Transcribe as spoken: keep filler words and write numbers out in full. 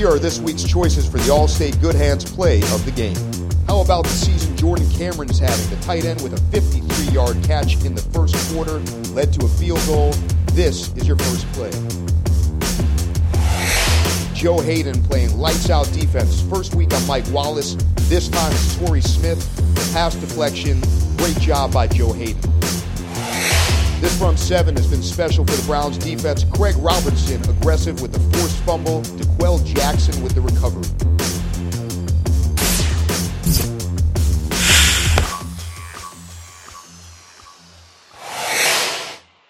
Here are this week's choices for the All-State Good Hands play of the game. How about the season Jordan Cameron's having? The tight end with a fifty-three-yard catch in the first quarter led to a field goal. This is your first play. Joe Hayden playing lights-out defense. First week on Mike Wallace. This time it's Torrey Smith. The pass deflection. Great job by Joe Hayden. This front seven has been special for the Browns defense. Craig Robertson aggressive with the forced fumble. DeQuell Jackson with the recovery.